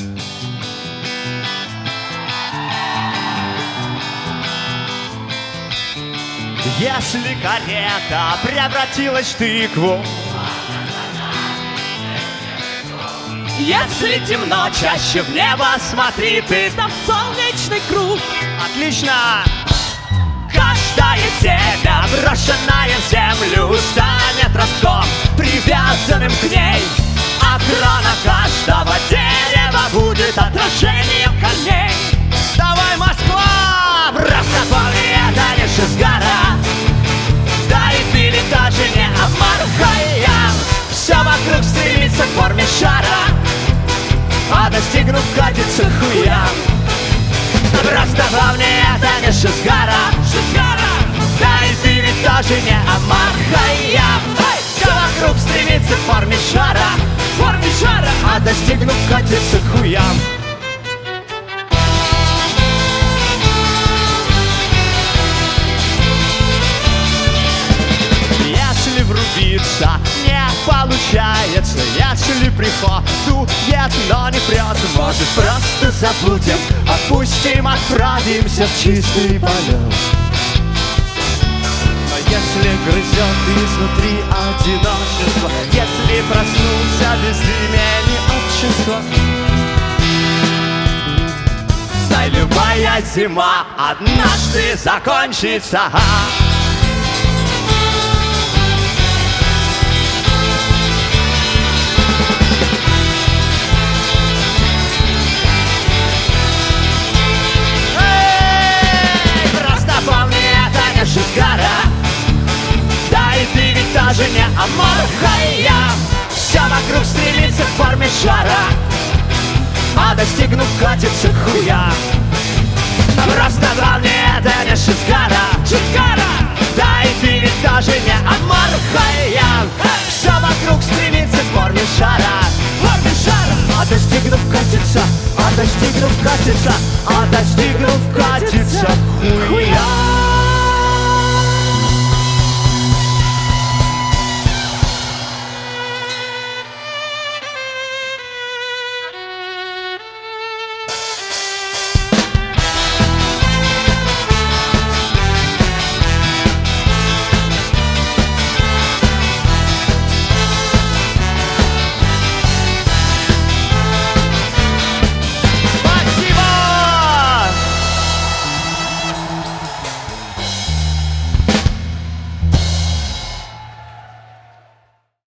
Если карета превратилась в тыкву, если темно, чаще в небо смотри ты, там солнечный круг. отлично! Каждая земля, брошенная в землю, станет ростком, привязанным к ней. А крона каждого дерева будет отражением корней. Давай, Москва! Просто помни, это лишь из гора. Да и ты ведь даже не Амар-Хайям. Все вокруг стремится к форме шара, а достигнув, катится к хуям. Просто помни, это лишь из гора. Да и ты ведь тоже не Амар-Хайям. Все вокруг стремится к форме шара, а достигнув, катится к хуям. Если врубиться не получается, если приход дует, но не прет, Может, просто забудем, отпустим, отправимся в чистый полет. Но если грызет изнутри одиночество, если проснулся без имени отчества, знай, любая зима однажды закончится. Просто помни, это лишь из гора. Да и ты ведь тоже не Амар-Хайям. Все вокруг стремится к форме шара, а достигнув, катится к хуям. Просто помни, это лишь из гора. Да и ты ведь тоже не Амар-Хайям. Все вокруг стремится к форме